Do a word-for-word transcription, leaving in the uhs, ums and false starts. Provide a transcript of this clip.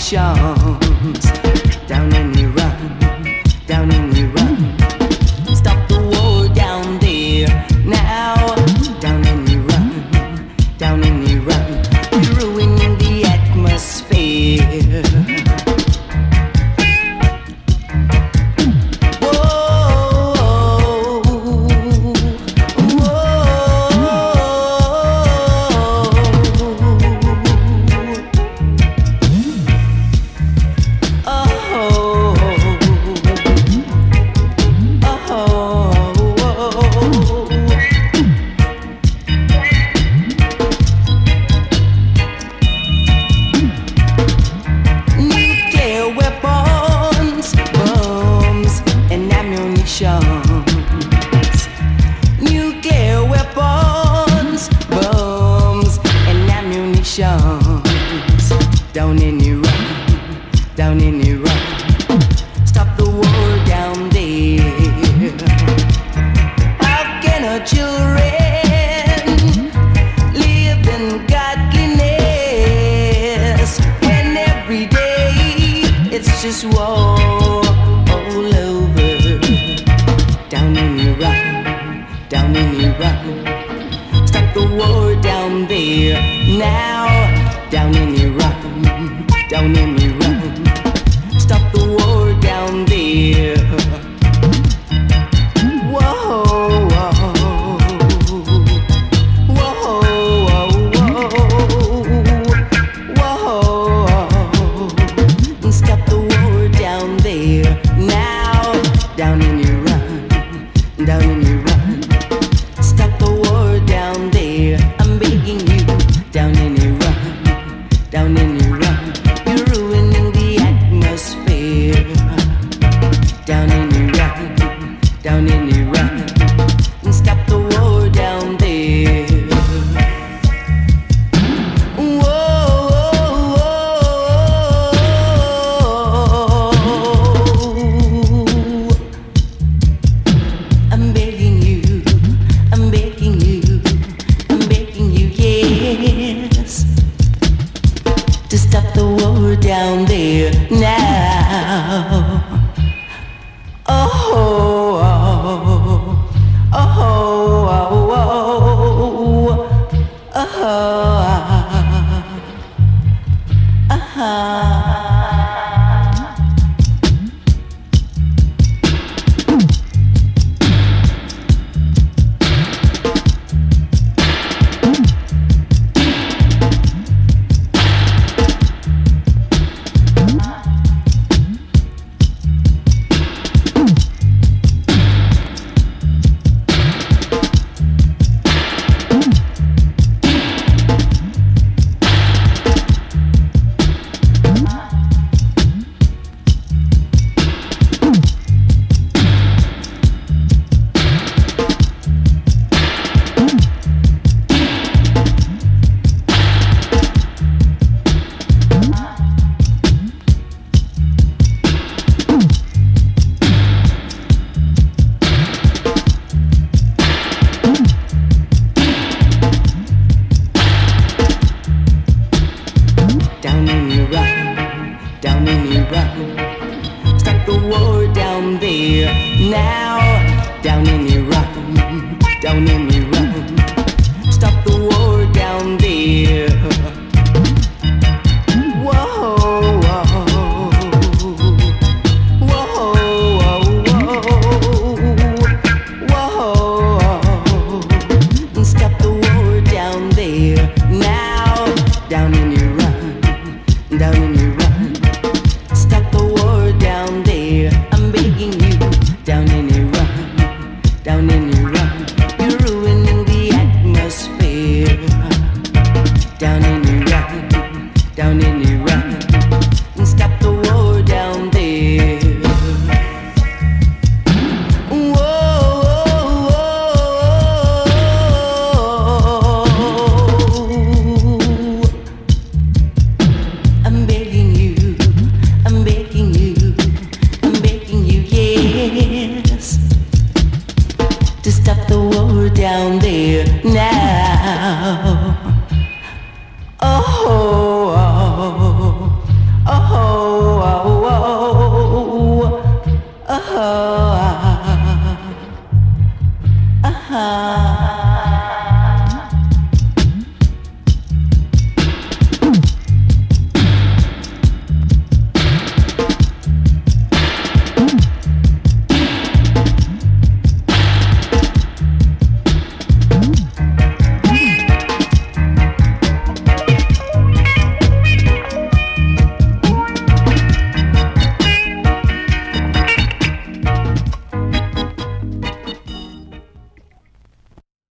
nations. Down in Iran, down in Iran. Stop the war down there now. Down in Iran, down in Iran. You're ruining the atmosphere. Nuclear weapons, bombs, and ammunitions. Down in Iran, down in Iran. Stop the war down there. How can our children live in godliness when every day it's just war all over? Down in Iran, down in Iran. Stop the war down there now. Down in Iran, down in Iran. Stop the war down there. Whoa, whoa, whoa, whoa, whoa. Stop the war down there now. Down in Iran, down in Iran. Stop the war down there. I'm begging you. Down in Iran, down in Iran. You're ruining the atmosphere. Down in Iran, down in Iran. Stop the war down there. I'm begging you, I'm begging you, I'm begging you, yes, to stop the war down there now. Oh, oh, oh, oh, oh, oh, uh-huh. Down in Iran, down in Iran. Stop the war down there now. Down in Iran, down in Iran. Stop the war down there. Whoa, whoa, whoa, whoa, whoa. Stop the war down there now. Down in Iran, down in Iran. Stop the war down there. I'm begging you. Down in Iran, down in Iran. You're ruining the atmosphere. Down in Iran, down in